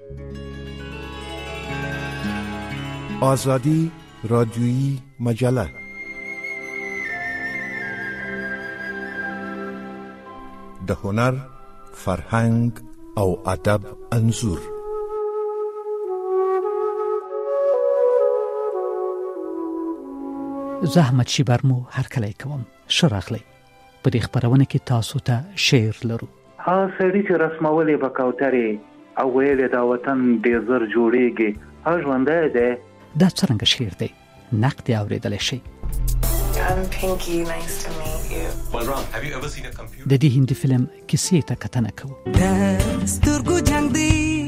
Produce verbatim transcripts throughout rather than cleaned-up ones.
آزادی رادیویی مجله. د هنر، فرهنګ او ادب انځور. زحمت شیبر مو هر کله کوم شراغلی په دې خبرونه کې تاسو ته شعر لرو. ها سړی چې رسمولې بکاوتري او ویلې دا وطن ډېر زر جوړیږي ها ژوندی دی. دا څرنګه شعر دی نقد اوریدل شي. I'm Pinky, nice to meet you. Well, Ron, have you ever seen a computer? د دې هندي فلم کیسې ته کتنه کوو. دستورګو جنگ دی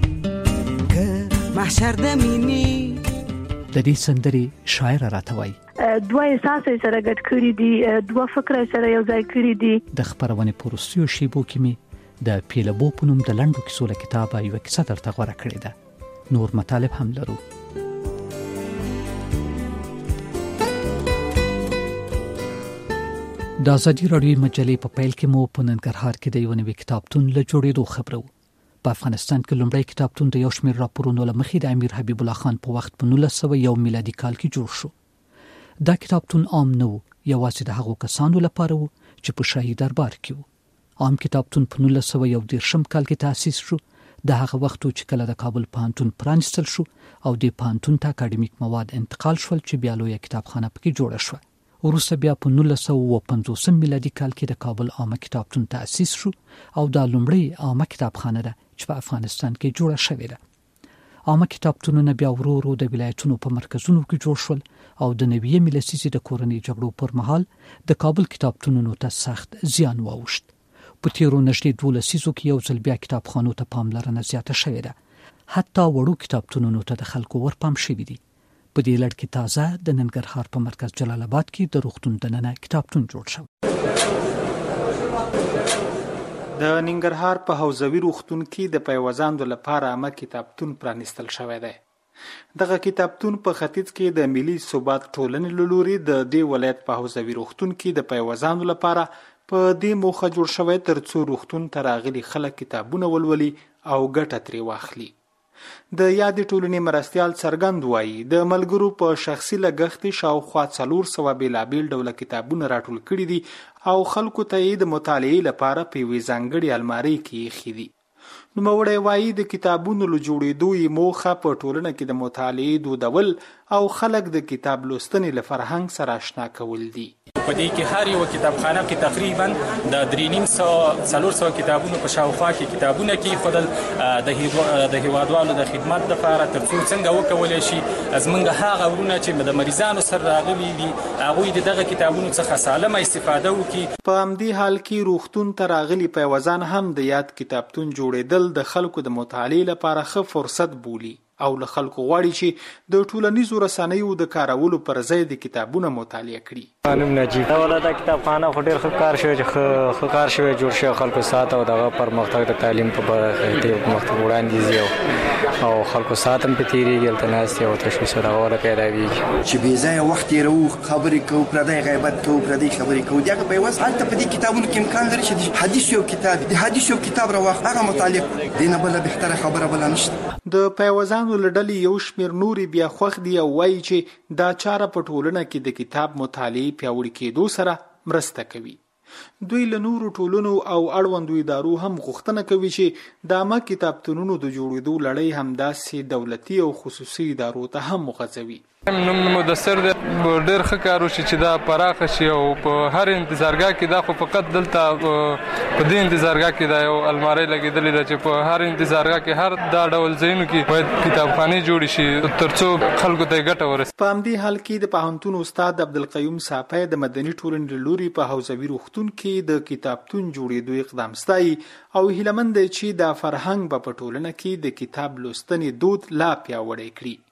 که محشر د مینې. د دې سندري شاعر راتوي. دوه احساس سره ګډ کړی دي، دوه فکر سره یو ځای کړی دي. د خبرونه پروسیو شیبو کې می د پیلبو پونم د لندو کیسو له کتابه یو کیسه درته غوړه کړې ده. نور مطالب هم لرو. د ازادي راډیو مجلې په پیل کې مو په ننګرهار کې د یو نوي کتابتون له جوړېدو خبرو. په افغانستان کې لومړی کتابتون د یو شمېر راپورونو له مخې د امیر حبیب الله خان په وخت په نولس سوه یو میلادي کال کې جوړ شو. دا کتابتون عام نه و، یوازې د هغو کسانو لپاره و چې په شاهي دربار کې وو. عام کتابتون په نولس سوه یو دېرشم کال کې تأسیس شو. د هغه وخت چې کله د کابل پوهنتون پرانیستل شو او د پوهنتون ته اکاډمیک مواد انتقال شول چې بیا لویه کتابخانه پکې جوړه شوه. وروسته بیا په نولس سوه پنځوس میلادي کال کې د کابل عامه کتابتون تأسیس شو او دا لومړی عامه کتابخانه ده چې په افغانستان کې جوړه شوې ده. عامه کتابتونونه بیا ورو ورو د ولایتونو په مرکزونو کې جوړ شول او د نویمې لسیزې د کورنۍ جګړو پر مهال د کابل کتابتونونو ته سخت زیان واوښت. په تیرو نږدې دوه لسیزو کې یو ځل بیا کتابخانو ته پاملرنه زیاته شوې ده. حتی وړو کتابتونونو ته د خلکو ورپام شوی دي. په دې لړ کې تازه د ننګرهار په مرکز جلال آباد کې د روغتون دننه کتابتون جوړ شو. د ننګرهار په حوزوي روغتون کې د پیوزاندو لپاره عامه کتابتون پرانیستل شوی دی. دغه کتابتون په ختیځ کې د ملي ثبات ټولنې له لوري د دې ولایت په حوزوي روغتون کې د پیوزاندو لپاره په دې موخه جوړ شوی ترڅو روغتون ته راغلي خلک کتابونه ولولي او ګټه ترې واخلي. د یادې ټولنې مرستیال څرګند وایي د ملګرو په شخصي لګښت شاوخوا څلور سوه بېلابېل ډوله کتابونه راټول کړي دي او خلکو ته یې د مطالعې لپاره په یوې ځانګړې المارۍ کې ایښي دي. نوموړی وایي د کتابونو له جوړېدو یې موخه په ټولنه کې د مطالعې دودول او خلک د کتاب لوستنې له فرهنګ سره آشنا کول دي. په دې کې هر یو کتابخانه کې تقریبا د درې نیم سوه څلور سوه کتابونو په شاوخوا کې کتابونه کېښودل د د هیوادوالو د خدمت لپاره ترڅو څنګه وکولی شي زموږ هغه ورونه چې د مریضانو سره راغلي دي هغوی د دغه کتابونو څخه سالمه استفاده وکړي. په همدې حال کې روغتون ته راغلي پیوزان هم د یاد کتابتون جوړېدل د خلکو د مطالعې لپاره ښه فرصت بولي او له خلکو غواړي چې د ټولنیزو رسنیو د کارولو پر ځای د کتابونو مطالعه کړي. نوم نجیب. دا ولا د کتابخانه خو ډېر ښه کار شوی چې ښه کار شوی جوړ شوی خلکو ساعت او دغه پرمختګ د تعلیم په برخه کې پرمختګ وړاندې ځي او خلکو ساعت هم په تېرېږي هلته ناستې او تشویش دغه وله پیدا کېږي چې بې ځایه وخت تېروو خبرې کوو پردی غیبت کوو پردی خبرې کوو. د هغه په عوض هلته په دې کتابونو کې امکان لري چې د حدیث یو کتاب د حدیث یو کتاب راواخلو هغه مطالعه کړو. دې نه بله بهتره خبره بله نشته. د پیوزانو له ډلې یو شمېر نورې بیا خوښ دي او وایي چې دا چاره په ټولنه کې د کتاب مطالعې پیاوړي کېدو سره مرسته کوي. دوی له نورو ټولنو او اړوندو ادارو هم غوښتنه کوي چې د عامه کتابتونونو د جوړېدو لړۍ همداسې دولتي او خصوصي ادارو ته هم وغځوي. نوم مدثر دی ډېر ښه کار وشي چې دا پراخه شي او په هر انتظارګاه کې دا خو فقط دلته په دې انتظارګاه کې دا یو المارۍ لګېدلې ده چې په هر انتظارګاه کې هر دا ډول ځایونو کې باید کتابخانې جوړې شي ترڅو خلکو ته یې ګټه ورسي. په همدې حال کې د پوهنتون استاد عبدالقیوم ساپی د مدني ټولنې له لوري په حوزوي روغتون کې د کتابتون جوړېدو اقدام ستایي او هیله مند دی چې دا فرهنګ به په ټولنه کې د کتاب لوستنې دود لا پیاوړی کړي.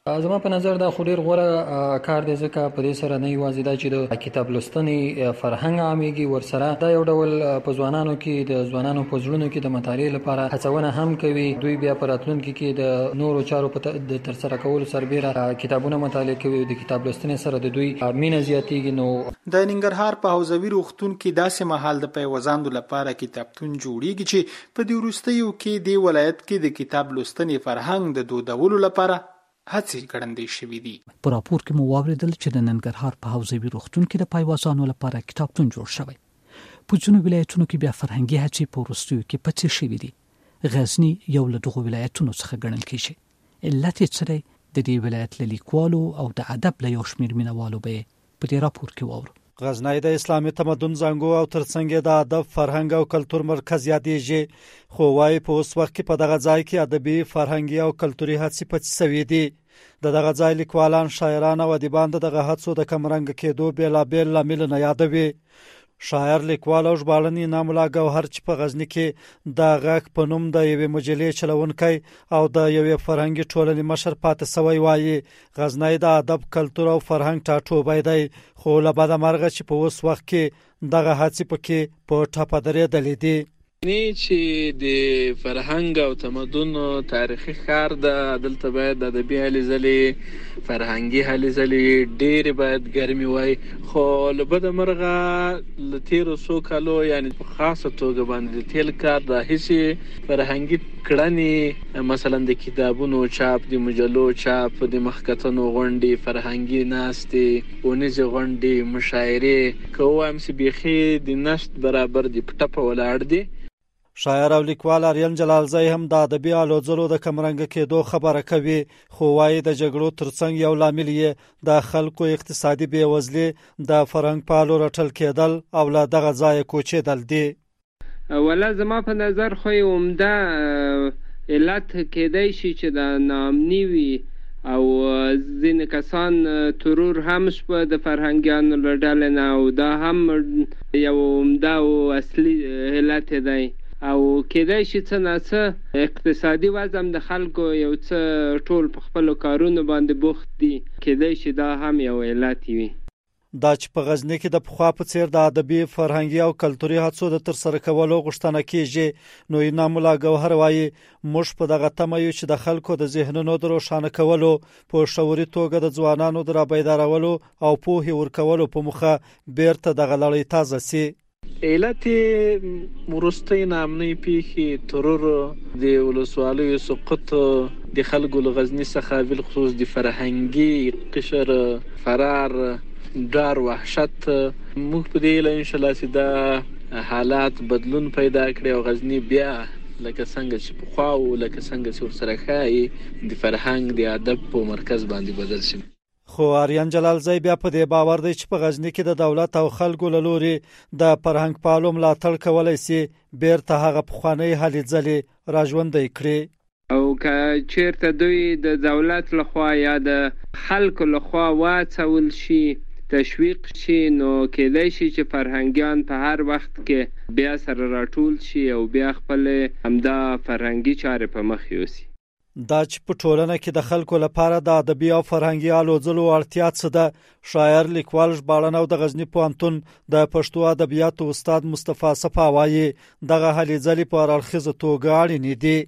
زما په نظر دا خو ډیر غوره کار دی، ځکه په دې سره نه یوازې دا چې د کتاب لوستنې فرهنګ عامېږي، ورسره دا یو ډول په ځوانانو کې د ځوانانو په زړونو کې د مطالعې لپاره هڅونه هم کوي. دوی بیا په راتلونکي کې د نورو چارو په د ترسره کولو سربېره کتابونه مطالعه کوي، د کتاب لوستنې سره د دوی مینه زیاتېږي. نو د ننګرهار په حوزوي روغتون کې داسې مهال د پیوزاندو لپاره کتابتون جوړیږي چې په دې وروستیو کې د ولایت کې د کتاب لوستنې فرهنګ د دودولو لپاره هڅې ګړندې شوې دي. په راپور کې مو واوریدل چې د ننګرهار په حوزوي روغتون کې د پایوازانو لپاره کتابتون جوړ شوی. په ځینو ولایتونو کې بیا فرهنګي هڅې په وروستیو کې پڅې شوې دي. غزنی یو له دغو ولایتونو څخه ګڼل کېږي. علت یې څه دی؟ د دې ولایت له لیکوالو او د ادب له یو شمېر مینوالو به په دې راپور کې واورو. غزنی د اسلامي تمدن زانګو او ترڅنګ د ادب، فرهنګ او کلتور مرکز یادېږي، خو وايي په اوس وخت کې په دغه ځای کې ادبي، فرهنګي او کلتوري هڅې پڅې شوې دي. د دغه ځای لیکوالان، شاعران او ادیبان د دغه هڅو د کمرنګ کېدو بېلابېل لاملونه یادوي. شاعر، لیکوال او ژباړن انعام الله ګوهر چې په غزني کې د غږ په نوم د یوې مجلې چلونکی او د یوې فرهنګي ټولنې مشر پاتې سوی وایي غزنی د ادب، کلتور او فرهنګ ټاټوبی دی، خو له بده مرغه چې په اوس وخت کې دغه هڅې پکې په ټپه درېدلې دي. نه چې د فرهنګ او تمدن تاریخي ښار د دلته باید د ادبي هلې ځلې، فرهنګي هلې ځلې ډېرې باید ګرمې وای، خو له بده مرغه له تېرو څو کالو یعنې په خاصه توګه باندې د تېل کار د هسې فرهنګي کړنې، مثلا د کتابونو چاپ، د مجلو چاپ، د مخکتنو غونډې، فرهنګي ناستې، ونیزې غونډې، مشاعرې، که ووایم چې بیخي د نشت برابر د په ټپه ولاړ دي. شاعر او لیکوال آریان جلالزی هم د ادبي الو ځلو د کمرنګ کېدو خبره کوي، خو وايي د جګړو ترڅنګ یو لامل یې د خلکو اقتصادي بېوزلي، د فرهنګ پالو رټل کېدل او له دغه ځایه کوچېدل دي. ولا زما په نظر خو عمده علت کېدای شي چې د ناامني وي او ځینې کسان ترور هم شپه د فرهنګیانو له ډلې نه، او دا هم یو عمده او اصلي علت دی. او کېدای شي څه ناڅه اقتصادي وضع د خلکو یو څه ټول په خپلو کارونو باندې بوخت دي، کېدای شي دا هم یو علت وي. دا چې په غزني کې د پخوا په څیر د ادبي، فرهنګي او کلتوري هڅو د ترسره کولو غوښتنه کېږي، نو انعام الله ګوهر وایي موږ په دغه تمه یو چې د خلکو د ذهنونو د روښانه کولو، په شعوري توګه د ځوانانو د رابیدارولو او پوهې ورکولو په موخه بیرته دغه لړۍ تازه سي. علت وروستۍ ناامنۍ پیښې، ترور، د ولسوالیو سقوط، د خلکو له غزني څخه بالخصوص د فرهنګي قشر فرار، ډار، وحشت، موږ په دې هیله انشاءالله چې دا حالات بدلون پیدا کړي او غزني بیا لکه څنګه چې پخوا و، لکه څنګه چې ورسره ښایي د فرهنګ، د ادب په مرکز باندې بدل شي. خو آریان جلالزی بیا په دې باور دی چې په غزني کې د دولت او خلکو له لوري د فرهنګ پالو ملاتړ کولی سي بیرته هغه پخوانۍ هلې ځلې راژوندۍ کړي، او که چیرته دوی د دولت لخوا یا د خلکو لخوا واڅول شي، تشویق شي، نو کېدای شي چې فرهنګیان په هر وخت کې بیا سره راټول شي او بیا خپل همدا فرهنګي چارې په مخ یوسي. دا چې په ټولنه کې د خلکو لپاره د ادبي او فرهنګي الو ځلو اړتیا څه ده؟ شاعر، لیکوال، ژباړن او د غزني پوهنتون د پښتو ادبیاتو استاد مصطفی صفا وایي دغه هلې ځلې په هراړخیزه توګه اړینې دي.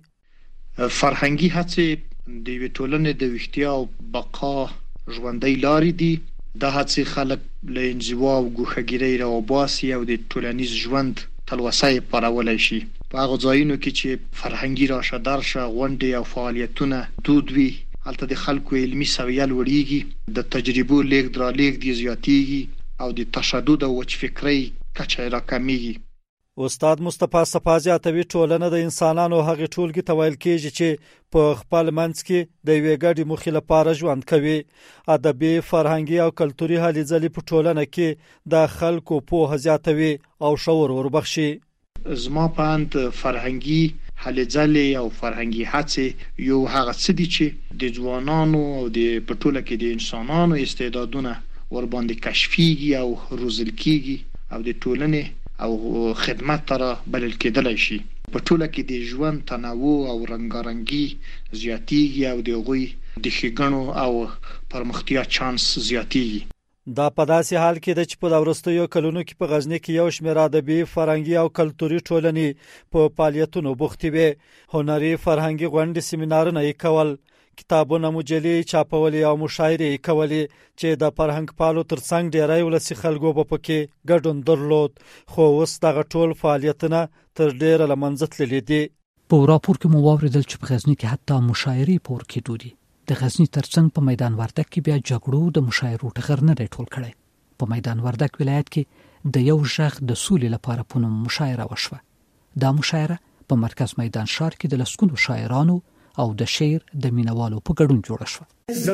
فرهنګي هڅې د یوې ټولنې د ویښتیا او بقا ژوندۍ لارې دي. دا هڅې خلک له انزوا او ګوښهګیرۍ راوباسي او د ټولنیز ژوند تلوسه یې پارولی شي. په هغو ځایونو کې چې فرهنګي راشه درشه، غونډې او فعالیتونه دود وي، هلته د خلکو علمي سویه لوړیږي، د تجربو لیږد رالېږد یې زیاتیږي او د تشدد او وچ فکرۍ کچه یې راکمیږي. استاد مصطفی صفا زیاتوي ټولنه د انسانانو هغې ټولګې ته ویل کېږي چې په خپل منځ کې د یوې ګډې موخې لپاره ژوند کوي. ادبي، فرهنګي او کلتوري هلې ځلې په ټولنه کې د خلکو پوهه زیاتوي او شعور وربخشي. زما په اند فرهنګي هلې ځلې او فرهنګي هڅې یو هغه څه دي چې د ځوانانو او د په ټوله کې د انسانانو استعدادونه ورباندې کشفیږي او روزل کېږي او د ټولنې او خدمت ته را بلل کېدلی شي. په ټوله کې د ژوند تنوع او رنګارنګي زیاتیږي او د هغوی د ښېګڼو او پرمختیا چانس زیاتیږي. دا په داسې حال کې د چې په وروستیو کلونو کې په غزنی کې یو شمېر ادبي، فرهنګي او کلتوري ټولنې په فعالیتونو بوختې وې. هنري فرهنګي غونډې، سیمینارونه یې کول، کتابونه، مجلې چاپولې او مشاعرې یې کولې چې د فرهنګ پالو ترڅنګ ډېری ولسي خلکو په پکې ګډون درلود. خو اوس دغه ټول فعالیتونه تر ډېره له منځه تللي دي. په راپور کې مو واورېدل چې په غزنی کې حتی مشاعرې پور کېدو دي. د غزنی ترڅنګ په میدان وردګ کې بیا جګړو د مشاعرو ټغر نه ټول کړي. په میدان وردګ ولایت کې د یو ژغ د سولې لپاره په نوم مشاعره وشوه. دا مشاعره په مرکز میدان ښار کې د لسګونو شاعرانو او د شعر د مینوالو په ګډون جوړه شوه.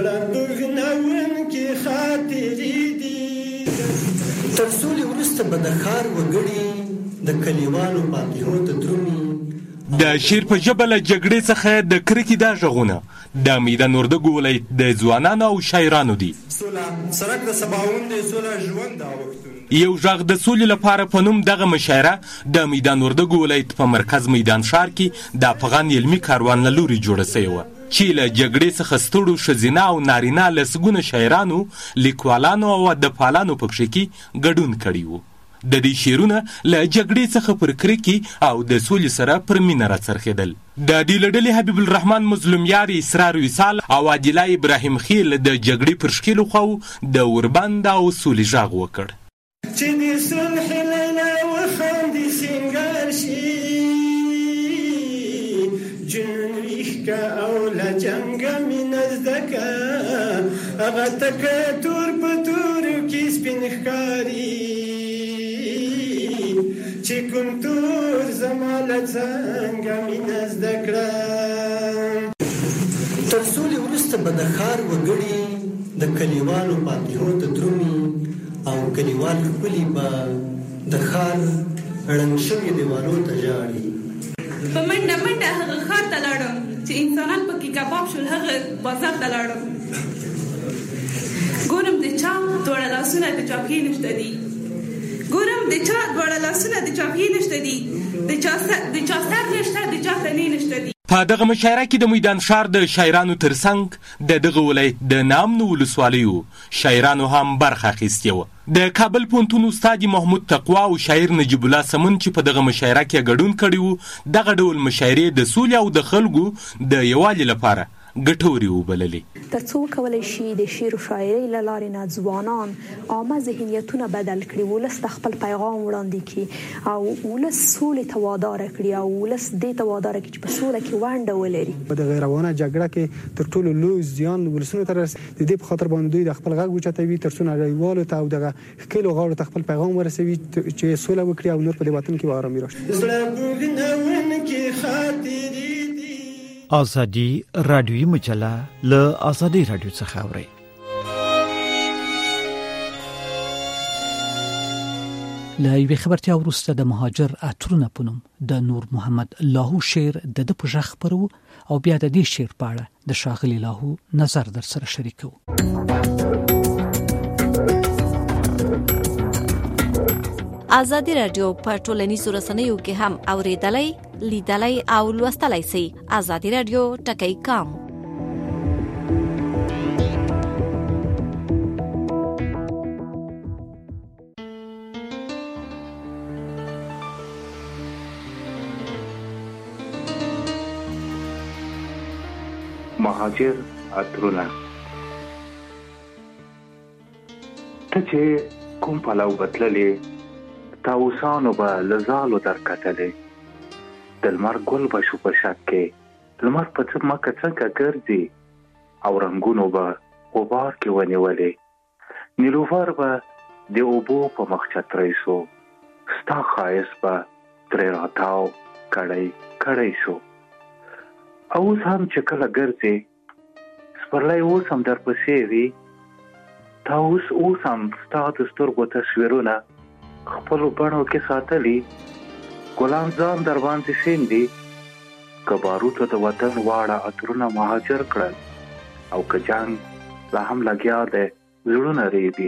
تر سولې وروسته به د ښار وګړي د کلیوالو فاتحو ته درومي. د شعر په ژبه له جګړې څخه د کرکې دا غږونه د میدان وردګ ولایت د ځوانانو او شاعرانو دي. سرک د سباوون د سوله ژوند دا وختونه یو ژغ د سولې لپاره په نوم دغه مشاعره د میدان وردګ ولایت په مرکز میدان ښار کې د افغان علمي کاروان له لوري جوړه شوې وه چې له جګړې څخه ستړو ښځینه او نارینه لسګونه شاعرانو، لیکوالانو او ادبپالانو پکښې کې ګډون کړی و. د دې شعرونه له جګړې څخه پر کرکې او د سولې سره پر مینه راڅرخېدل. د دې له ډلې حبیب الرحمن مظلومیار، اسرار وصال او عادله ابراهیم خیل د جګړې پر ښکېلو خواو د اوربند او سولې غږ وکړ. چې د صلح لیلا وخاندي سینګار شي، جنون ریښکه او له جنګه مینه زده که، هغه تکه تور په تورو کې سپین ښکاري، چې کوم تور زما له څنګه مینه زده کړه. تر سولې وروسته به د ښار وګړي د کلیوالو فاتحو ته درومي او کلیوال ښکلي به د ښار ړنګ شوي دیوالو ته ژاړي. په منډه منډه هغه ښار ته لاړم چې انسانان پکې کباب شول. هغه بازار ته لاړم، ګورم د چا دواړه لاسونه د چا پښې نشته دي، ګورم د چا دواړه لاسونه د چا پښې نشته دي، د چا د چا سر نشته، د چا تنې نشته دي. په دغه مشاعره کې د میدان ښار د شاعرانو ترڅنګ د دغه ولایت د نامنو ولسوالیو شاعرانو هم برخه اخیستې وه. د کابل پوهنتون استاد محمود تقوا او شاعر نجیب الله سمون چې په دغه مشاعره کې ګډون کړی و، دغه ډول مشاعرې د سولې او د خلکو د یووالي لپاره ګټورې وبللې. تر څو وکولی شي د شعر و شاعرۍ له لارې نه ځوانان عامه ذهنیتونه بدل کړي، ولس ته خپل پیغام وړاندې کړي او ولس سولې ته واداره کړي او ولس دې ته واداره کړي چې په سوله کې ونډه ولري. په دغه روانه جګړه کې تر ټولو لوی زیان ولسونو ته رسي. د دې په خاطر باندې دوی د خپل غږ اوچتوي تر څو نړیوالو ته او دغه ښکلو غاړو ته خپل پیغام ورسوي چې سوله وکړي او نور په دې وطن کې به ارامي راشي. آزادی رادیویی مجله له آزادی رادیو څخه اوري. له یوې خبرتیا وروسته د مهاجر عطرونه په نوم د نور محمد لاهو شعر د ده په غږ خپرو او بیا د دې شعر په اړه د ښاغلي لاهو نظر در سره شریکو. آزادی رادیو په ټولنیزو رسنیو کې هم اوریدلای، لیدلای او لوستلای شئ. آزادی رادیو ټکی کام. مهاجر عطرونه ته چې کوم پلاو بتللې تاوسانو به لزالو در کتلې د لمر ګل به شو په شک کې لمر په څه مکه څنګه ګرځي او رنګونو به غبار کې ونیولې نیلوفر به د اوبو په مخ چتری سو ستا ښایست به ترې راتاو کړی کړی شو. اوس هم چې کله ګرځې سپرلی اوس هم در پسې وي تا اوس اوس هم ستا د سترګو تصویرونه خپلو بڼو کې ساتلي ګلان ځان در باندې سیندي که باروتو د وطن واړه عطرونه مهاجر کړل او که جنګ لا هم لګیا دی زړونه ریبي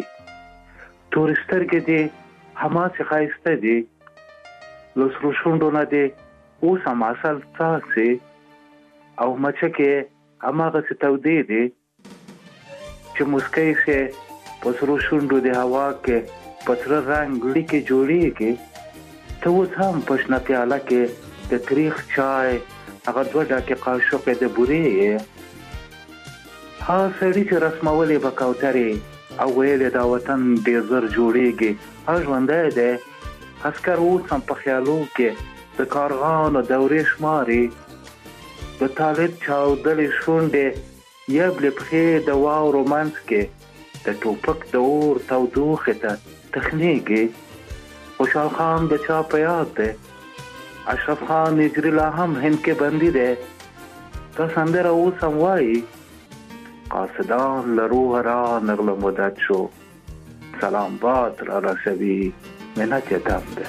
تورې سترګې دې هماسې ښایسته دي له سرو شونډو نه دې اوس هم اصل تاسې او مچکې هماغسې تودې دي چې مسکی سې په سرو شونډو د هوا کې په سره رنګ لیکې جوړېږي. ته اوس هم په شنه پیاله کې د تریخ چای هغه دوه ډکې قاشقې د بورې یې. ها سړي چې رسمولې به کوترې او ویلې دا وطن ډېر زر جوړېږي. ها ژوندی دی عسکر اوس هم په خیالو کې د کارغانو دورې شماري. د طالب چاودلې شونډې یبلې پښې د واورو منځ کې د ټوپک د اور تودوخې ته تخنیږي. خوشحال خان د چا په یاد دی؟ اشرف خان هجري لا هم هند کې بندي دی. دا سندره اوس هم وایي قاصدان له روحه را نغله مدد شو، سلام باد را رسوي منت یې دم دی.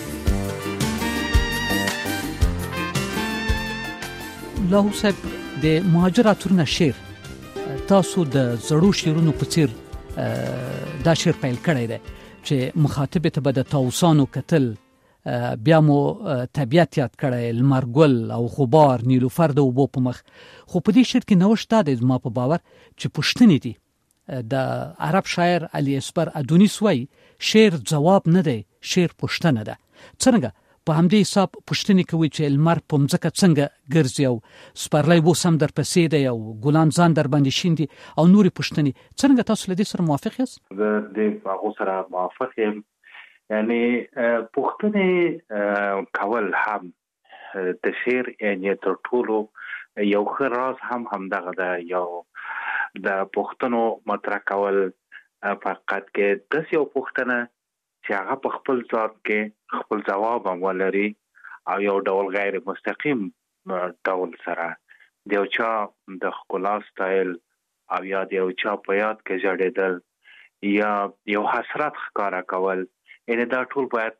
لاهو صاحب د مهاجر اترونه شعر تاسو د زړو شعرونو په څیر دا شعر پیل کړی دی چې مخاطب ته به د طاووسانو کتل، بیا مو طبیعت یاد کړی، لمر ګل او غبار، نیلوفر د اوبو په مخ. خو په دې شعر کې نوښت دا دی زما په باور چې پوښتنې دي. د عرب شاعر علي اصبر ادونیس وایي شعر ځواب نه دی، شعر پوښتنه ده. څنګه په همدې حساب پوښتنې کوي چې لمر په مځکه څنګه ګرځي او سپرلی اوس هم در پسې دی او ګلان ځان در باندې شیندي او نورې پوښتنې. څنګه تاسو له دې سره موافق یاست؟ زه د هغو سره موافق یم. یعنې پوښتنې کول هم د شعر یعنې تر ټولو یو ښه راز هم همدغه ده. یو د پوښتنو مطرح کول په حقیقت کې داسې یو پوښتنه چې هغه په خپل ذات کې خپل ځواب هم ولري او یو ډول غیر مستقیم ډول سره د یو چا د ښکلا سټایل او یا د یو چا په یاد کې ژړېدل یا یو حسرت ښکاره کول، یعنې دا ټول باید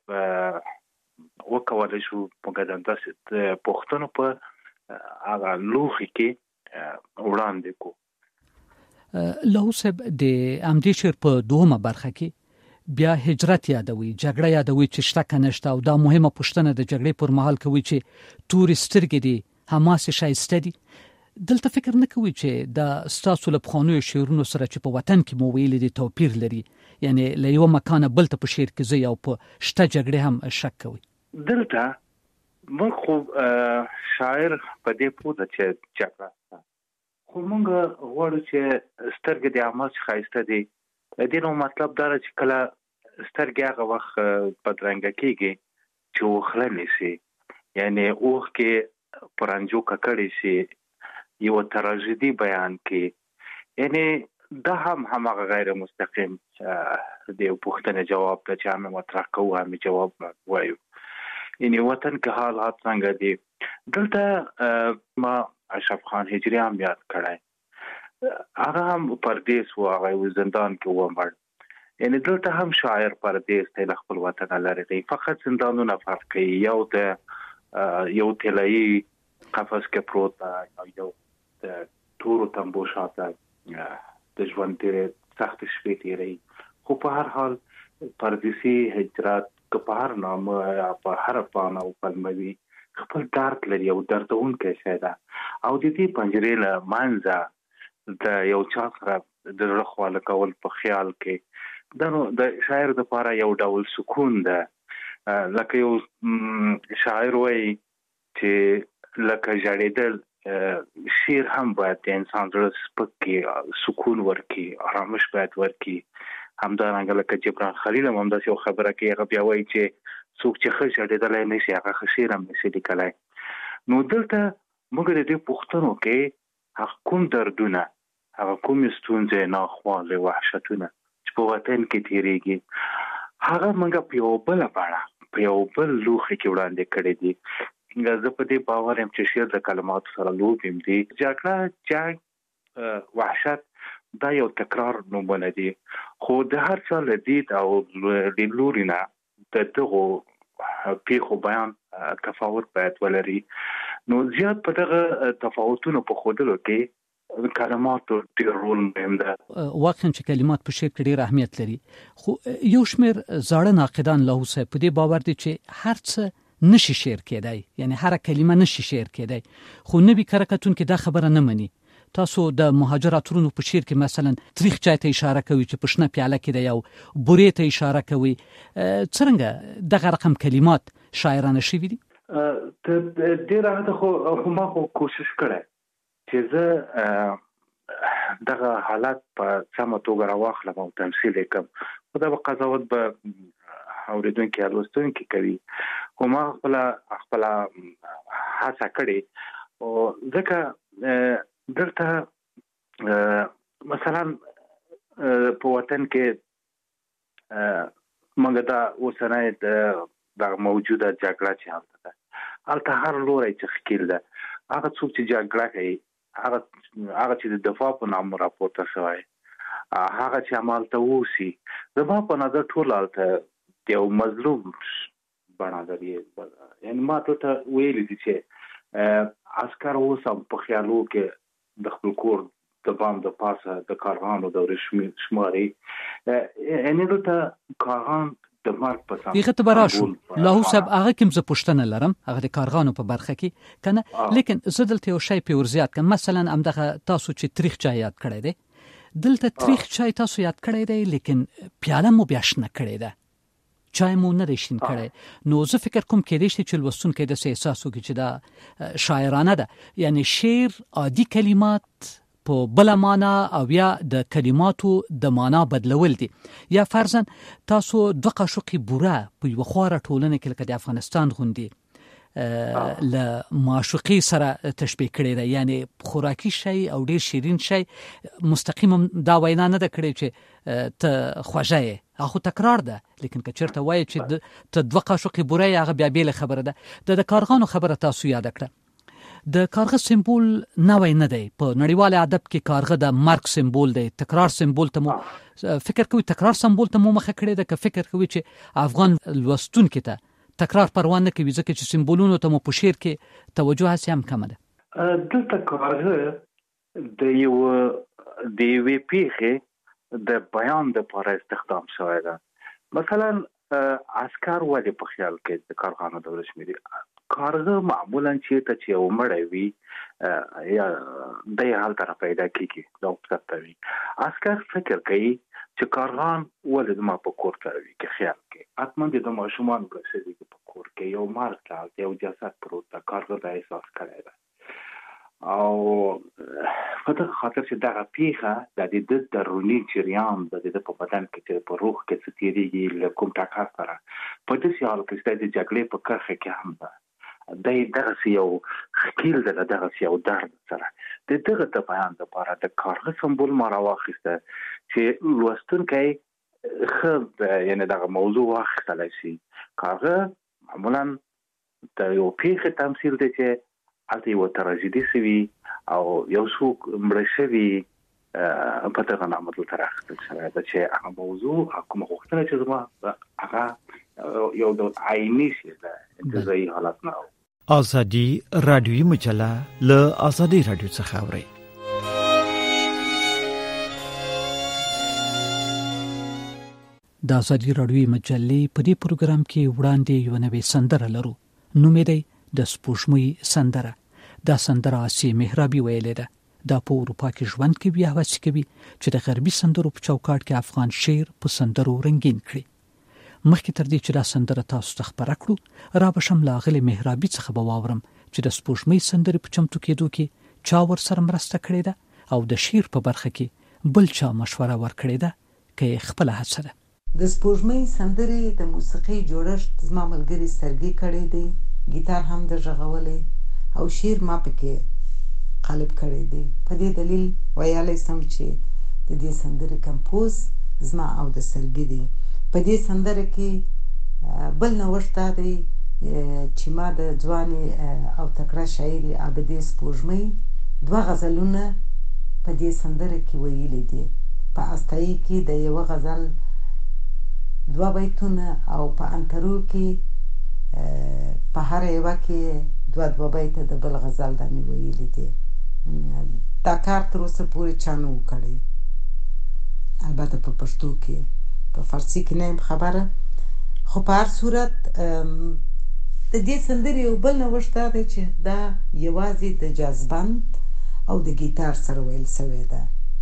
وکولی شو. موږ د همداسې پوښتنو په هغه لوښي کې وړاندې کړو. لاهو صاحب د همدې شعر په دوهمه برخه کې بیا هجرت یادوي، جګړه یادوي چې شته که نشته، او دا مهمه پوښتنه د جګړې پر مهال کوي چې تورې سترګې دي حماسې ښایسته دي. دلته فکر نه کوي چې دا ستاسو له پخوانیو شعرونو سره چې په وطن کې مو ویلي دي توپیر لري؟ یعنې له یوه مکانه بل ته په شعر کې ځئ او په شته جګړې هم شک کوي. دلته موږ خو شاعر په دې پوه ده چې جګړه شته، خو موږ غواړو چې سترګې د حماس ښایسته دي. د دې نو مطلب دا چې کله سترګې هغه وخت بدرنګه کېږي چې اوښله نیسي، یعنې اوښکې په رنجو ککړې شي، یوه تراژیدي بیان کې. یعنې دا هم هماغه غیر مستقیم د یو پوښتنې جواب ده چې هم مطرح کوو هم جواب وایو. یعنې وطن کې حالات څنګه دي. دلته ما اشرف خان هجري هم یاد کړی، هغه هم پردیس و، هغه و زندان کې و مړ. یعنې دلته هم شاعر پردیس دی، له خپل وطن لرې دی. فقط زندانونه فرق کوي، یو د یو طلایي قفس کې پروت ده او یو د تورو تمبو شاته د ژوند ډېرې سختې شپې تېروي. خو په هر حال پردیسي هجرت که په هر نامه یا په هر پاڼه او پلمه وي خپل درد لري او دردونکی شی ده. او د دې پنجرې له منځه د یو چا سره د زړه خواله کول په خیال کې دا نو د شاعر دپاره یو ډول سکون ده. لکه یو شاعر وایي چې لکه ژړېدل شعر هم باید د انسان زړه سپک کړي، سکون ورکړي، آرامش باید ورکړي. همدارنګه لکه جبران خلیل هم همداسې یو خبره کوي، هغه بیا وایي چې څوک چې ښه ژړېدلی نه شي هغه ښه شعر هم نه شي لیکلی. نو دلته موږ د دې پوښتنو کې هغه کوم دردونه، هغه کومې ستونزې، ناخوالې، وحشتونه چې په وطن کې تېرېږي هغه موږ په یو بله بڼه په یو بل لوښي کې وړاندې کړي دي. زه په دې باور یم چې شعر د کلماتو سره لوبې دي. جګړه، جنګ، وحشت دا یو تکرار نومونه دي، خو د هر چا له دید او لیدلوري نه د دغو پیښو بیان تفاوت باید ولري. نو زیات په دغه تفاوتونو په ښودلو کې کلماتو ډېر رول مهم ده. واقعا چې کلمات په شعر کې ډېر اهمیت لري، خو یو شمېر زاړه ناقدان لاهو صاحب په دې باور دي چې هر څه نشي شیر کېدای، یعنی هر کلمه نشي شیر کېدای. خو نبی کرکتون کې دا خبره نه مني. تاسو د مهاجراتونو په شعر کې مثلا تریخ چای ته اشاره کوي چې په شنه پیاله کې دی او بورې ته اشاره کوي. څرنګه دغه رقم کلمات شاعرانه شوي دي؟ ته ډېره هغه خو ما خو کوشش کړی چې زه دغه حالات په سمه توګه راواخلم او تمثیل یې کړم. خو دا به قضاوت به اورېدونکي یا لوستونکي کوي. خو ما خپله خپله هڅه کړې او ځکه دلته مثلا په وطن کې موږ دا اوسنۍ د موجوده جګړه چې هلته ده، هلته هر لوری چې ښکیل ده، هغه څوک چې جګړه کوي، هغه هغه چې د دفاع په نام راپورته شوی، هغه چې همالته اوسي، زما په نظر ټول هلته یو مظلوم بڼه لري. یعنې ما ته ویلي دي چې عسکر اوس هم په خیالو کې د خپل کور د بام د پاسه د کارغانو دورې شماري. یعنې دلته کارغان د مرګ په سم دغه ته به راشو. لاهو صاحب هغه کوم زه پوښتنه لرم هغه د کارغانو په برخه کې که نه، لیکن زه دلته یو شی پې ورزیات کړم. مثلا همدغه تاسو چې تریخ چای یاد کړی دی، دلته تریخ چای تاسو یاد کړی دی، لیکن پیاله مو بیا شنه کړې ده، چای مو نه دی شین کړی. نو زه فکر کوم کېدای شي چې لوستونکی داسې احساس وکړي چې دا شاعرانه ده، یعنی شعر عادي کلمات په بله معنا او یا د کلماتو د معنا بدلول دي. یا فرضاً تاسو دوه قاشقې بوره په یوه خواره ټولنه کې لکه د افغانستان غوندې له معشوقې سره تشبیه کړی ده، یعنی خوراکي شی او ډیر شیرین شی. مستقیما دا وینا نه ده کړې چې ته خوږه یې، هغه تکرار ده. لیکن که چېرته وایي چې ته دوه قاشقې بوره یې، هغه بیا بېله خبره ده. د کارغانو خبره تاسو یاده کړه. د کارغه سمبول نوی نه دی. په نړیوال ادب کې کارغه د مرګ سمبول دی. تکرار سمبول ته مو فکر کوي تکرار سمبول ته مو مخه کړې ده، که فکر کوي چې افغان لوستونکي ته تکرار پروا نه کوي ځکه چې سمبولونو ته مو په شعر کې توجه هسې هم کمه ده؟ دلته کارغه د یو د یوې پیښې د بیان دپاره استخدام شوی ده. مثلا عسکر ولې په خیال کې د کارغانو دورې شمېري؟ کارغه معمولا چېرته چې یو مړی وي یا دی هلته را پیدا کېږي، دا وخت وي. عسکر فکر کوي چې کارغان ولې زما په کور کې وي، کې خیال کوي حتما د ماشومانو په څېر دي په کور کې یو مرګ ته یو جسد پروت ده. کارغه دا احساس کړی ده او په دغه خاطر چې دغه پیښه د د دروني جریان د د په بدن کې چې په روح کې څه تېرېږي له کوم ټکر سره، په داسې حال کې چې د جګړې په کرښه کې هم ده، دی دغسې یو ښکیل ده له دغسې یو درد سره. د دغه د بیان دپاره د کارغه سمبول ما راواخیسته چې لوستونکی ښه یعنې دغه موضوع واخیستلی شي. کارغه معمولا د یو پیښې تمثیل دی چې هلته یوه تراژیدي سوي او یو څوک مړه شوي په دغه نامه دلته راخیستل شوی ده چې هغه موضوع کومه غوښتنه چې زما هغه یو ډول عیني شی ده، انتزاعي حالت نه. آزادی رادیویی مجله له آزادی رادیو څخه اورئ. د آزادی رادیویی مجلې په دې پروګرام کې وړاندې یوه نوې سندره لرو. نوم یې دی د سپوږمۍ سندره. دا سندره آسیې مهرابي ویلې ده. دا په اروپا کې ژوند کوي او هڅې کوي چې د غربي سندرو په چوکاټ کې افغان شعر په سندرو رنګین کړي. مخکې تر دې چې دا سندره تاسو ته خپره کړو، را به شم له اغلې مهرابي څخه به واورم چې د سپوږمۍ سندرې په چمتو کېدو کې چا ورسره مرسته کړې ده او د شعر په برخه کې بل چا مشوره ورکړې ده که یې خپله هڅه ده. د سپوږمۍ سندرې د موسیقۍ جوړښت زما ملګري سرګي کړی دی، ګیتار هم د غږولی او شعر ما پکې قالب کړی دی. په دې دلیل ویلی سم چې د دې سندرې کمپوز زما او د سرګي دی. په دې سندره کې بل نوښت دا دی چې ما د ځوانې او تکړه شاعرې عابدې سپوږمۍ دوه غزلونه په دې سندره کې ویلي دي. په استایي کې د یوه غزل دوه بیتونه او په انترو کې په هر یوه کې دوه دوه بیته د بل غزل دا مې ویلي دي. دا کار تر اوسه پورې چا نه و کړی، البته په پښتو کې، په فارسي کې نه یم خبره. خو په هر صورت د دې سندرې یو بل نوښت دا دی چې دا یوازې د جاز بند او د ګیتار سره ویل سوې ده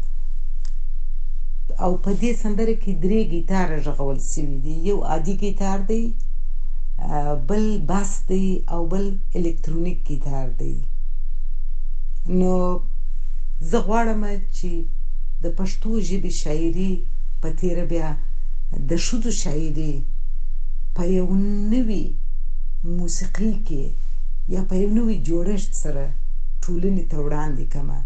او په دې سندره کې درې ګیتاره غږول سوي دي. یو عادي ګیتار دی، بل باس دی او بل الکترونیک ګیتار دی. نو زه غواړم چې د پښتو ژبې شاعري په تیره بیا د ښځو شاعري په یو نوي موسیقي کې یا په یو نوي جوړښت سره ټولنې ته وړاندې کړمه.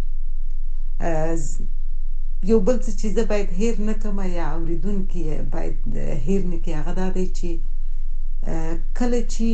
یو بل څه چې زه باید هیر نه کړم یا اورېدونکي باید هیر نه کړي هغه دا دی چې کله چې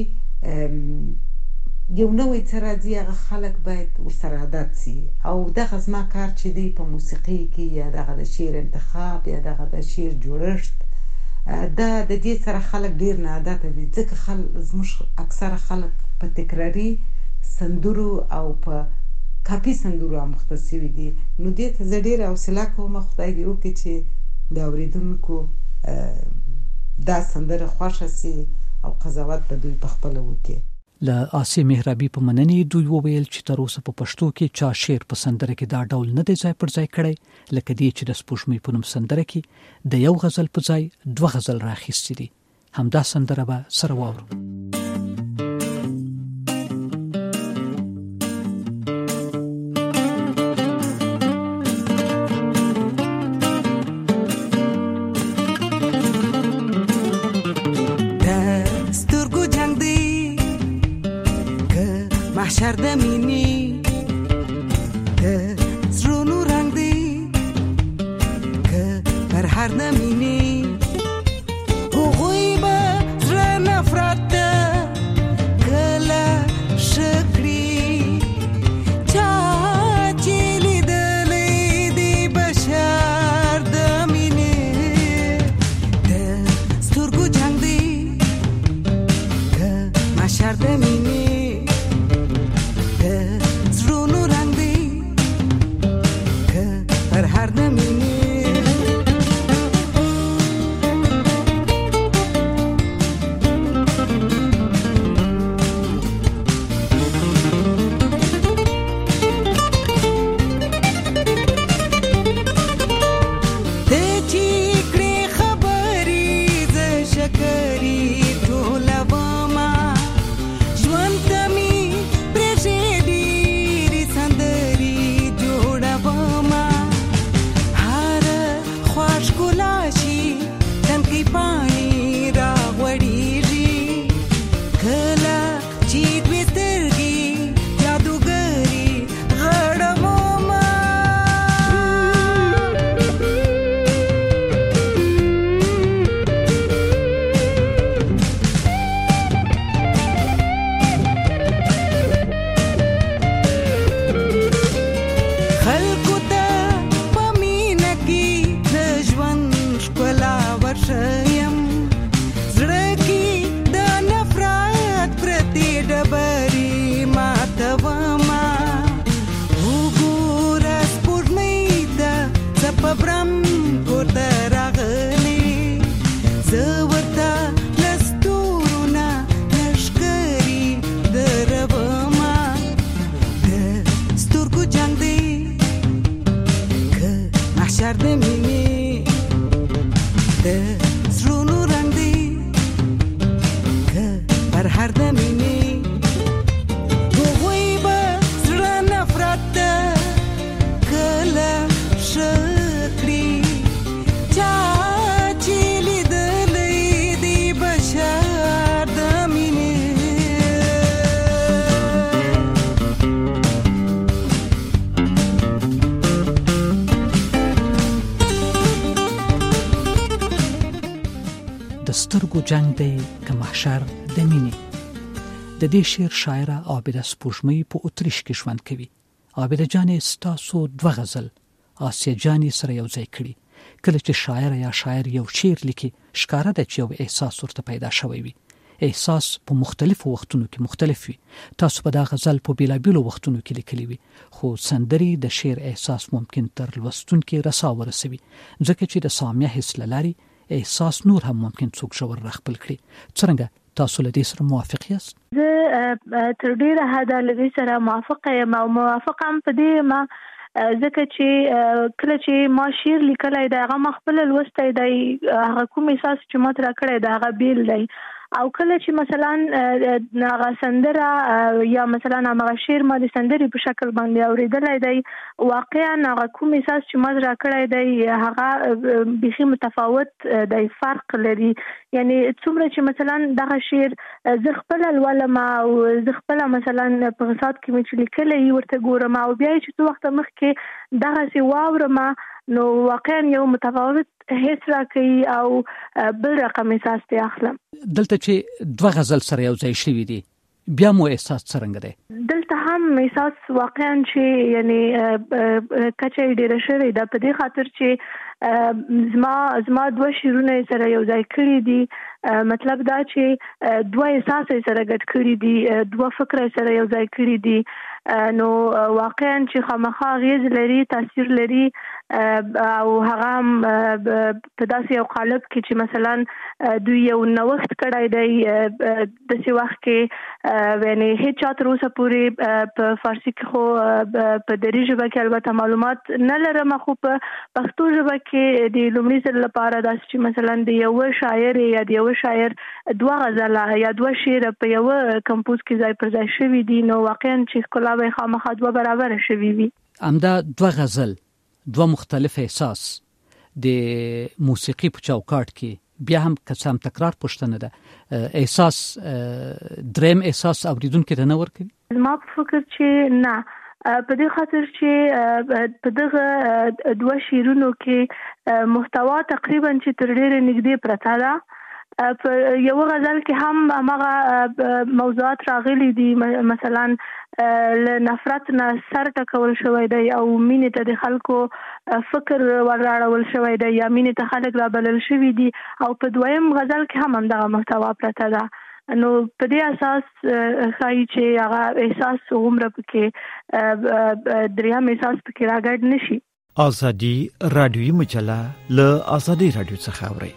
یو نوی څه راځي هغه خلک باید ورسره عادت سي او دغه زما کار چې دی په موسیقي کې یا دغه د شعر انتخاب یا دغه د شعر جوړښت دا د دې سره خلک ډېر نه عادته دي ځکه زموږ اکثره خلک په تکراري سندرو او په کاپي سندرو اموخته سوي دي. نو دې ته زه ډېره حوصله کوم، خدای دې وکړي چې د اورېدونکو دا سندره خوښه سي او قضاوت به دوی په خپله وکړي. له آسې مهرابي په مننې دوی وویل چې تر اوسه په پښتو کې چا شعر په سندره کې دا ډول نه دی ځای پر ځای کړی لکه دې چې د سپوږمۍ په نوم سندره کې د یو غزل په ځای دوه غزل راخیستي دي. همدا سندره به سره واورو. محشر د مینې د زړونو رنګ دی که پر هر د مینې هغوی به زړه نفرت ته کله ښه کړي چا چې لیدلی دی بشر د مینې د سترګو جنګ دی که محشر د مینې سترګو جنگ دی که محشر د مینې. د دې شعر شاعره عابده سپوږمۍ په اتریش کې ژوند کوي. عابده جانې ستاسو دوه غزل آسیه جانې سره یو ځای کړي. کله چې شاعر یا شاعر یو شعر لیکي ښکاره ده چې یو احساس ورته پیدا شوی وي. احساس په مختلفو وختونو کې مختلف وي. تاسو په دا غزل په بیلابیلو وختونو کې لیکلی وي خو سندري د شعر احساس ممکن تر لوستونکو رسا ورسوي ځکه چې د سامع حس لري احساس نور هم ممکن څوک ژور راخپل کړي. څنګه تاسو له دې سره موافق یاست؟ زه تر ډیره حده له دې سره موافقه یم او موافقه هم په دې ما ځکه چې کله چې ما شعر لیکلی دی هغه ما خپله لوستی دی، هغه کوم احساس چې ما ترې کړی دی هغه بیل دی، او کله چې مثلا هغه سندره یا مثلا هغه شعر ما د سندرې په شکل باندې اورېدلی دی، واقعا هغه کوم احساس چې ما ترې کړی دی هغه بیخي متفاوت دی، فرق لري. یعنی څومره چې مثلا دغه شعر زه خپله لولم او زه خپله مثلا په غصات کې مې چې لیکلی ورته ګورم او بیا چې څه وخته مخکې دغسې واورم نو واقعا یو متفاوت حس راکوي او بل رقم احساس ته اخلم. دلته چې دوه غزل سره یو ځای شوي دي بیا مو احساس څرنګه دی؟ دلته هم احساس واقعا چې یعنی کچه یې ډېره شوې ده په دې خاطر چې زما زما دوه شعرونه سره یو ځای کړي دي، مطلب دا چې دوه احساس سره ګډ کړي دي، دوه فکر سره یو ځای کړي دي، نو واقعا چې خامخا اغیز لري، تاثیر لري او هغه په داسې یو قالب کې چې مثلا دوی یو نوښت کړی دی داسې وخت کې یعنی هیڅ چا تر اوسه پورې په فارسي کې خو په دري ژبه کې البته معلومات نه لرم، خو په پښتو ژبه کې د لومړي ځل لپاره داسې چې مثلا د یوه شاعر یا د یوه شاعر دوه غزله یا دوه شعر په یوه کمپوز کې ځای پر ځای شوي دي، نو واقعا چې ښکلا به یې خامخا دوه برابره شوي وي. همدا دوه غزل دوه مختلف احساس د موسیقي په چوکاټ کې بیا هم که څه هم تکرار پوښتنه ده، احساس دریم احساس اوریدونکي ته نه ورکوي؟ زما په فکر چې نه، په دې خاطر چې په دغه دوه شعرونو کې محتوا تقریبا چې تر ډېره نږدې پرته ده. په یو غزل کې هم هغه موضوعات راغلي دي، مثلا له نفرت نه سر ټکول شوی دی او مینې ته د خلکو فکر ورراړول شوی دی یا مینې ته خلک رابلل شوي دي، او په دویم غزل کې هم همدغه محتوا پرته ده. نو په دې اساس ښایي چې هغه احساس عمره پکې دریم احساس پکې راګډ نشي. ازادي رادیوي مجله له ازادي رادیو څخه اوري.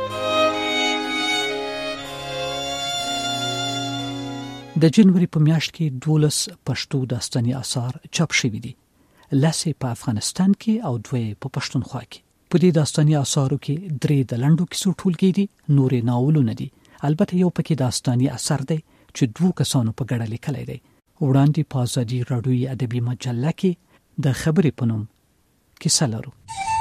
د جنوري په میاشت کې دولس پښتو داستاني اثار چاپ شوي دي، لسې په افغانستان کې او دوه په پښتونخوا کې. په دې داستاني اثارو کې درې د لنډو کیسو ټولګې دي، نورې ناولونه دي، البته یو پکې داستاني اثر دی چې دوه کسانو په ګډه لیکلی دی. وړاندې په ازادي رادیوي ادبي مجله کې د خبرې په نوم کیسه لرو.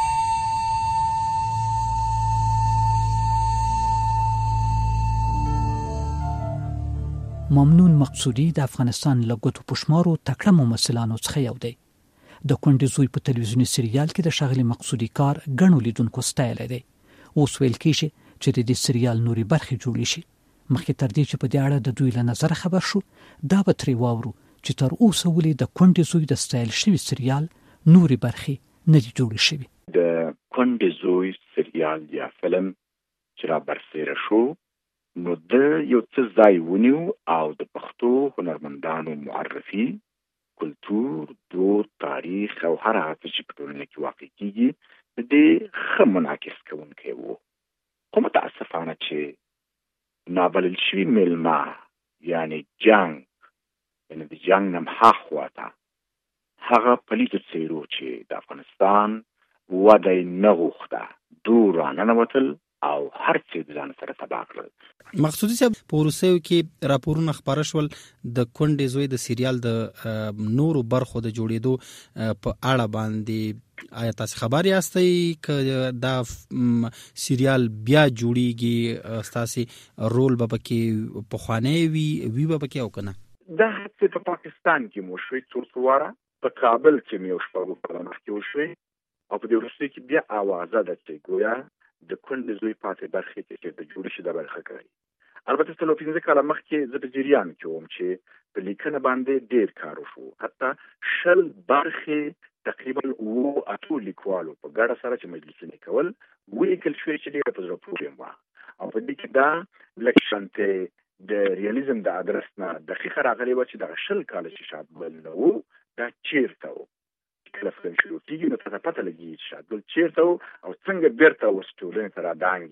ممنون مقصودی د افغانستان له ګوتو پشمارو تکړه ممثلانو څخه یو دی. د کونډې زوی په تلویزیوني سریال کې د ښاغلي مقصودی کار ګڼو لیدونکو ستایلی دی. اوس ویل کېږي چې د دې سریال نورې برخې جوړې شي. مخکې تر دې چې په دې اړه د دوی له نظره خبر شو، دا به ترې واورو چې تر اوسه ولې د کونډې زوی د ستایل شوي سریال نورې برخې نه دي جوړې شوي. د کونډې زوی سریال یا فلم چې را برسېره شو نو د یو څه ځای ونیو او د پښتو هنرمندانو معرفي، کلتور، دود، تاریخ او هر هغه چې په ټولنه کې واقع کېږي د دې ښه منعکس کوونکی و. خو متاسفانه چې نابلل شوي میلمه یعنی جنګ یعنی د جنګ نه هاخوا ته هغه پلیتو څېرو چې د افغانستان وده یې نه غوښته دور راننوتل او هر څه د ځان سره تباه کړل. مقصودی صاحب په وروستیو کې راپورونه خپاره شول د کونډې زوی د سریال د نورو برخو د جوړېدو په اړه باندې، آیا تاسو خبر یاستئ که دا سریال بیا جوړیږي، تاسو رول به پکې پخوانی وي وی به پکې او کنه؟ دا هڅه په پاکستان کې مو شوې، څو څو واره په کابل کې مې شپږ کاله مخکې وشوې او په دې وروستیو کې بیا اوازه ده چې ګویا د کونډې زوی پاتې برخې چې د جوړ شي د برخه کوي. البته څلور پنځه کاله مخکې زه په جریان کې وم چې په لیکنه باندې ډېر کار وشو، حتی شل برخې تقریبا اووه اتو لیکوالو په ګډه سره چې مجلسونه کول ولیکل شوې چې ډېره په زړه پورې وه او په دې کې دا لږ شانتې د ریالیزم د ادرس نه دقیقه راغلې وه چې دغه شل کاله چې شاهد نه و دا چیرته و. کله فلم شروع کېږي نو ته پته لګېږي چې شاهد ګل چیرته و او څنګه بېرته اوس ټولنې ته رادانګي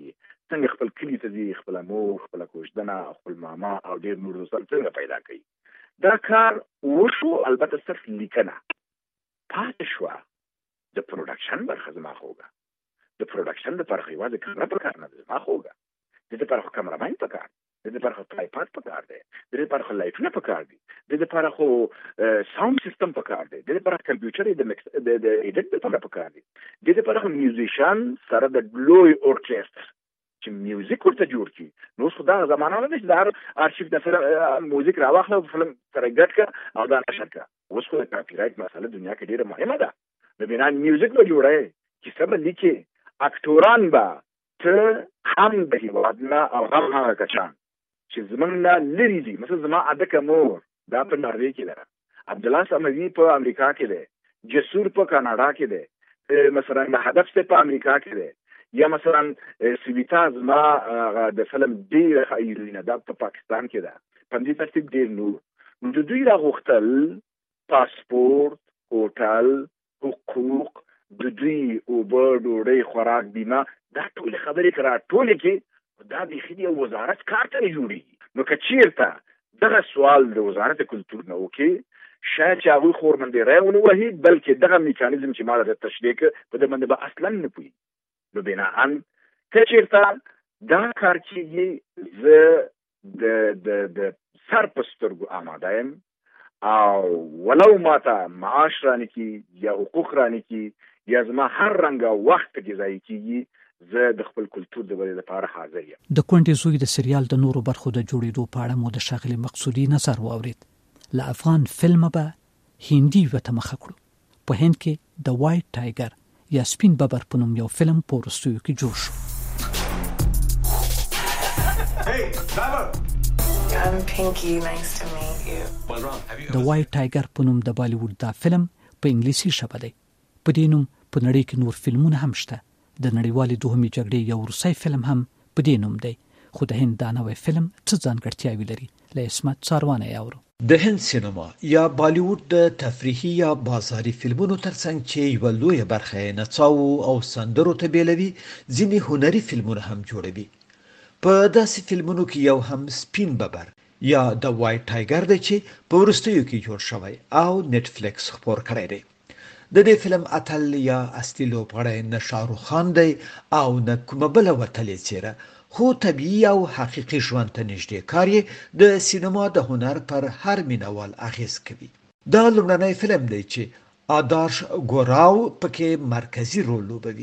څنګه خپل کلی ته ځي، خپل مور، خپل کوژدنه، خپل ماما او ډېر نور دوستان څنګه پیدا کوي. دا کار وشو، البته صرف لیکنه پاتې شوه. د پروډکشن برخه زما خوږه، د پروډکشن لپاره خو یوازې کامره پکار نه ده، زما خوږه د دې لپاره خو کامرمین پکار دی، د دې لپاره خو ټرایپاډ پکار دی، د دې لپاره خو لایټونه پکار دي، د دې لپاره خو ساوند سیستم پکار دی، د دې لپاره کمپیوټر د مکس د ایډیټ لپاره پکار دی، د دې لپاره خو میوزیشن سره د لوی اورکستر چې میوزیک ورته جوړ کړي. نو اوس خو دا زمانه نه ده چې د هر آرشیف د فلم موزیک راواخله او فلم سره ګډ کړه او دا نشر کړه. اوس خو د کاپي رایټ مسله دنیا کې ډېره مهمه ده. نو بنا میوزیک به جوړوي، کیسه به لیکي، اکټوران به ته هم د هېواد نه او هم هغه کسان چې زموږ نه لرې دي. مثلا زما ادکه مور دا په ناروې کې ده، عبدالله صمدي په امریکا کې دی، جسور په کاناډا کې دی، مثلا هدف سے په امریکا کې دی، یا مثلا سویتا زما د فلم ډېره ښه هیروینه ده په پاکستان کې ده. په همدې ترتیب ډېر نور. نو د دوی راغوښتل پاسپورت، هوټل، حقوق، د دوی اوبه، ډوډۍ، خوراک، بیمه، دا ټولې خبرې که راټولې کړې دا بیخي د یو وزارت کار ته نه جوړېږي. نو که چېرته دغه سوال د وزارت کلتور نه وکړي، شاید چې هغوی خورمندېری ونه وهي، بلکې دغه میکانیزم چې ما درته تشریح کړ په دې باندې به اصلا نه پوهېږي. نو بناً که چېرته دا کار کېږي، زه د د د سر په سترګو آماده یم او ولو ماته معاش رانکړي یا حقوق رانکړي یا زما هر رنګه وخت کې ضایع کېږي، زه د خپل کلتور د ودې لپاره حاضر یم. د کونډې زوی د سریال د نورو برخو د جوړېدو په اړه مو د ښاغلي مقصودي نظر واورېد. له افغان فلمه به هندي وته مخه کړو. په هند کې د وایټ ټایګر یا سپین ببر په نوم یو فلم په وروستیو کې جوړ شو. I'm Pinky, nice to meet you. د وایټ ټایګر په نوم د بالیووډ دا فلم په انګلیسي ژبه دی. په دې نوم په نړۍ کې نور فلمونه هم شته. د نړیوالې دوهمې جګړې یو روسي فلم هم په دې نوم دی. خو د هند دا نوی فلم څه ځانګړتیاوې لري؟ له اسمت څاروانه یې اورو. د هند سینما یا بالیووډ د تفریحي یا بازاري فلمونو ترڅنګ چې یوه لویه برخه یې نڅاو او سندرو ته بیلوي، ځینې هنري فلمونه هم جوړوي. په داسې فلمونو کې یو هم سپین ببر یا د وایټ ټایګر دی چې په وروستیو کې جوړ شوی او نټفلیکس خپور کړی دی. د دې فلم اتل یا اصلي لوبغاړی نه شاهرخ خان دی او نه کومه بله وتلې څیره، خو طبیعي او حقیقي ژوند ته نږدې کار یې د سینما د هنر پر هر مینوال اغیز کوي. دا لومړنی فلم دی چې آدارش ګوراو پکې مرکزي رول لوبوي.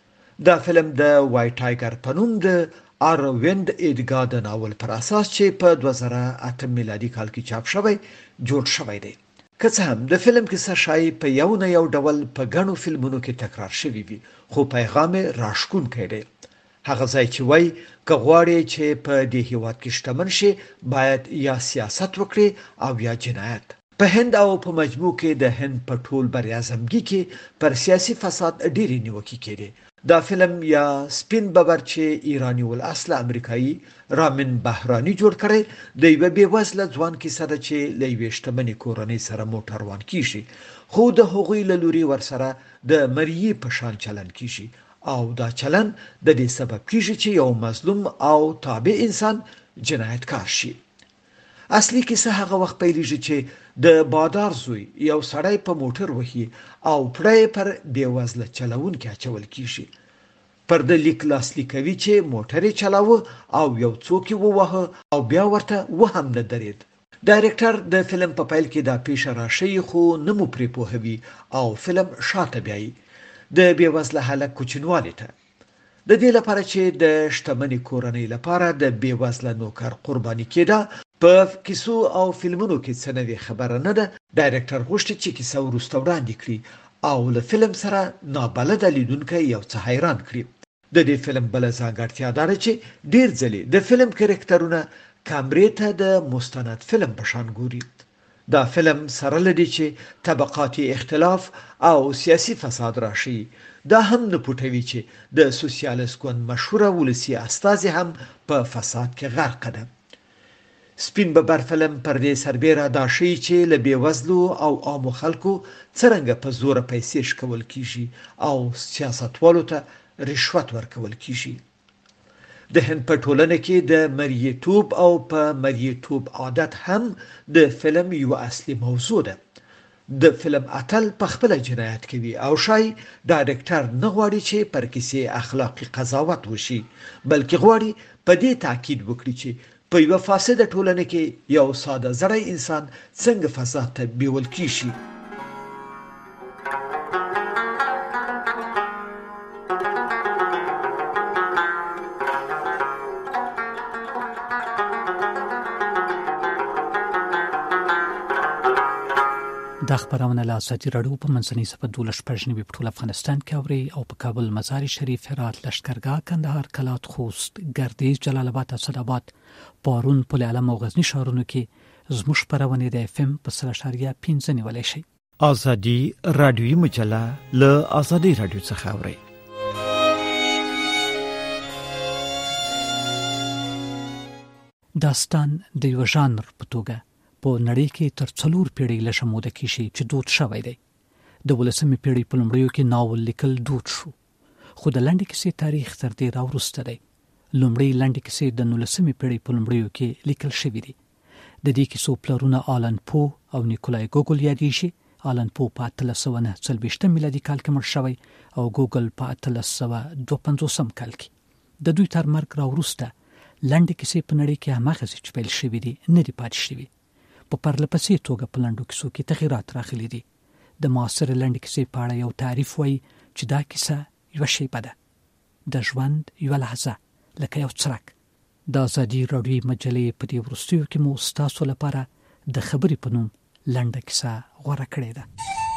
دا فلم د وایټ ټایګر په نوم د ارویند ایډګا د ناول پر اساس چې په دوه زره اته میلادي کال کې چاپ شوی جوړ شوی دی. که څه هم د فلم کیسه ښایي په یو نه یو ډول په ګڼو فلمونو کې تکرار شوی وي، خو پیغام یې راښکونکی دی. هغه ځای چې وایي که غواړې چې په دې هیواد کې شتمن شي، باید یا سیاست وکړي او یا جنایت. په هند او په مجموع کې د هند په ټول براعظمګي کې پر سیاسي فساد ډېرې نیوکې کېدې. دا فلم یا سپین ببر چې ایرانی الاصل امریکایي رامین بهرانی جوړ کړی، د یوه بېوزله ځوان کیسه ده چې له یوې شتمنې کورنۍ سره موټر روان کیږي، خو د هغوی له لوري ورسره د مریي په شان چلن کیږي او دا چلن د دې سبب کیږي چې یو مظلوم او تابع انسان جنایتکار شي. اصلي کیسه هغه وخت پیلېږي چې د بادار زوی یو سړی په موټر وهي او پړی پر بېوزله چلوونکي اچول کیږي. پر د لیک لاسلیک کوي چې موټر یې چلاوه او یو څوک یې وواهه او بیا ورته وهم نه درېد. ډایرکټر د فلم په پیل کې دا پیښه راښیي، خو نه مو پرې پوهوي او فلم شاته بیایي د بېوزله هلک کوچنوالي ته. د دې لپاره چې د شتمنې کورنۍ لپاره د بېوزله نوکر قرباني کېده، په کیسو او فلمونو کې څه نوې خبره نه ده. ډایرکټر غوښتي چې کیسه وروسته وړاندې کړي او له فلم سره نابلده لیدونکی یو څه حیران کړي. د دې فلم بله ځانګړتیا دا ده چې ډېر ځلې د فلم کرکټرونه کامرې ته د مستند فلم په شان ګوري. دا فلم سره له دې چې طبقاتي اختلاف او سیاسي فساد راشي، دا هم نه پټوي چې د سوسیالست ګوند مشهوره ولسي استازي هم په فساد کې غرقه ده. سپین ببر فلم پر دې سربیره دا ښیي چې له بېوزلو او عامو خلکو څرنګه په زوره پیسې شکول کیږي او سیاستوالو ته رشوت ورکول کیږي. د هند په ټولنه کې د مریتوب او په مریتوب عادت هم د فلم یو اصلي موضوع ده. د فلم اتل په خپل جنایت کوي او شای ډایرکټر نه غواړي چې پر کیسې اخلاقی قضاوت وشي، بلکې غواړي په دې تاکید وکړي چې په یو فاسده ټولنه کې یو ساده زړی انسان څنګه فساد ته بیول کیشي. د خبرونه له ازادي راډیو په منځنۍ صفحه دولس پرجنوي په ټول افغانستان کې اوري او په کابل، مزار شریف، هرات، لشکرګاه، کندهار، کلات، خوست، ګردیز، جلال آباد، اسداباد، پارون، پل علم او غزنی ښارونو کې زموږ خبرونه د اف ام په صفر اشاریه پنځه نیولای شي. ازادي راډیوي مجله له ازادي راډیو څخه اوري. داستان د یو ژانر په توګه په نړۍ کې تر څلور پیړۍ له شموده کې شي چې دود شوی دی. د ولسمې پیړۍ په لومړیو کې ناول لیکل دود شو، خو د لنډې کیسې تاریخ تر دې راوروسته دی. لومړی لنډې کیسې د نولسمې پیړۍ په لومړیو کې لیکل شوې دي. د دې کیسو پلرونه آلن پو او نیکولای ګوګل یادېږي. آلن پو په اتلس سوه نهه څلوېښتم میلادي کال کې مړ شوی او ګوګل په اتلس سوه دوه پنځوسم کال کې. د دوی تر مرګ راوروسته لنډې کیسې په نړۍ کې هماغسې چې پیل شوې دي نه دي پاتې شوي. په پرلپسې توګه په لنډو کیسو کې تغیرات راغلي دي. د معاصر لنډې کیسې په اړه یو تعریف وایي چې دا کیسه یوه شیبه ده، د ژوند یوه لحظه، لکه یو څرک. د ازادي راډیوي مجلې په دې وروستیو کې مو ستاسو لپاره د خبرې په نوم لنډه کیسه غوره کړې ده.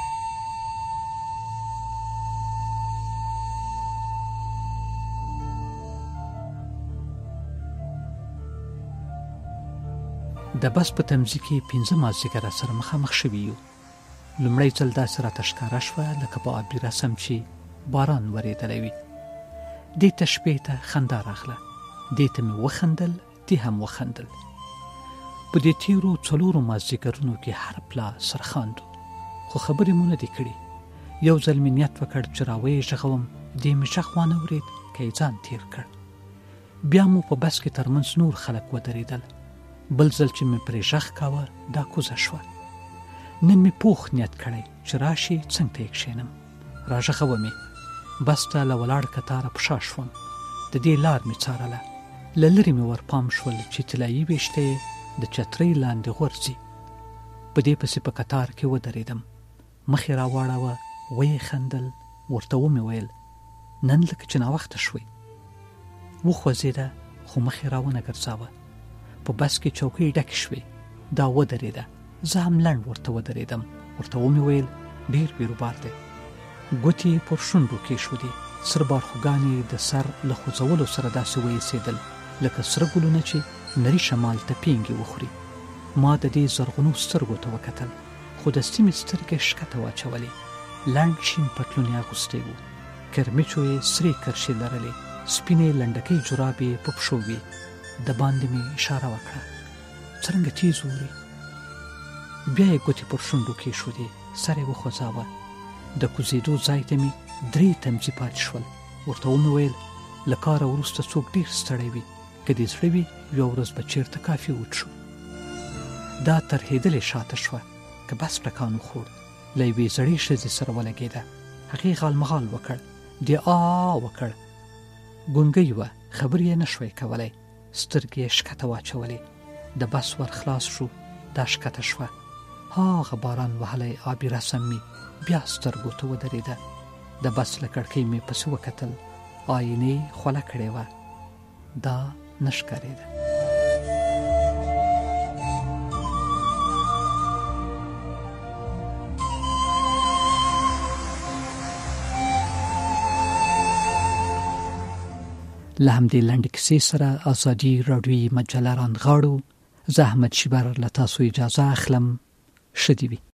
د بس په تمځي کې پنځه مازدیګر سره مخامخ شوي یو. لومړی ځل داسې راته ښکاره شوه لکه په آبي رسم چې باران ورېدلی وي. دې ته شپې ته خندا راغله، دې ته مې وخندل، دې هم وخندل. په دې تیرو څلورو مازدیګرونو کې هر پلا سرخاندو، خو خبرې مو نه دي کړي. یو ځل مې نیت وکړ چې راویې غږوم، دې مې غږ وانه اورېد که یې ځان تیر کړ. بیا مو په بس کې ترمنځ نور خلک ودرېدل. بل ځل چې مې پرې غږ کاوه دا کوزه شوه. نن مې پوخ نیت کړی چې راشي څنګ ته یې کښېنم. راغږوه مې، بس ته له ولاړ کتاره په شا شوم. د دې لار مې څارله. له لرې مې ورپام شول چې طلایي ویښته یې د چترۍ لاندې غورځي. په دې پسې په کتار کې ودرېدم. مخ یې راواړوه، ویې خندل. ورته ومې ویل نن لکه چې ناوخته شوې. وخوځېده خو مخ یې راونه ګرځاوه. په بس کې چوکۍ ډکې شوې، دا ودرېده. زه هم لنډ ورته ودرېدم. ورته ومې ویل ډېر بیروبار دی. ګوتې پر شونډو کېښودې. سره بارخوګانې د سر له خوځولو سره داسې وایسېدل لکه سره ګلونه چې نري شمال ته پینګې وخوري. ما د دې زرغونو سترګو ته وکتل، خو دستي مې سترګې ښکته واچولې. لنډ شین پتلون یې اغوستی و، کرمیچو یې سرې کرښې لرلې، سپینې لنډکۍ جرابې یې په پښو وې. د باندې مې اشاره وکړه څرنګه تیز اوري. بیا یې ګوتې پر شونډو کېښودې، سر یې وخوځاوه. د کوزېدو ځای ته مې درې تمځي پاتې شول. ورته ومې ویل له کاره وروسته څوک ډېر ستړی وي، که دې زړه وي یوه ورځ به چېرته کافي وڅښو. دا ترهېدلې شاته شوه که بس ټکان وخوړ. له یوې زړې ښځې سره ولګېده. هغې غالمغال وکړ، دې آ وکړ. ګونګۍ وه، خبرې یې نه شوی کولی. سترګې یې ښکته واچولې. د بس ور خلاص شو، دا ښکته شوه. هاغه باران وهلی آبي رسم مې بیا سترګو ته ودرېده. د بس له کړکۍ مې پسې وکتل. آینې خوله کړې وه، دا نه ښکارېده. له همدې لنډې کیسې سره ازادي راډیوي مجله رانغاړو. زه احمد شیبر له تاسو اجازه اخلم. ښه دې وي.